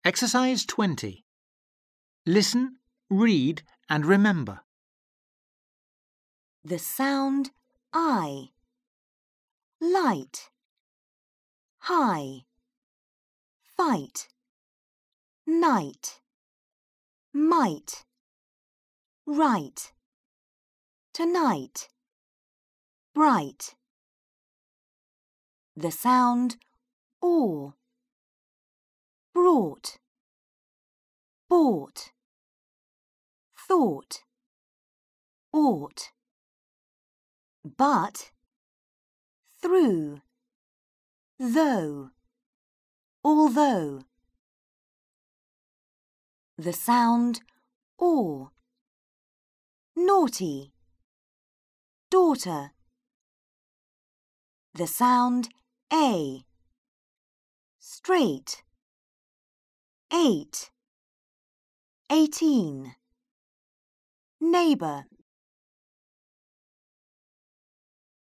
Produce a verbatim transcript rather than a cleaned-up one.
Exercise twenty. Listen, read and remember. The sound I. Light. High. Fight. Night. Might. Right. Tonight. Bright. The sound or. Brought. Bought. Thought. Ought. But. Through. Though. Although. The sound or. Naughty. Daughter. The sound a. Straight. Eight. Eighteen. Neighbour.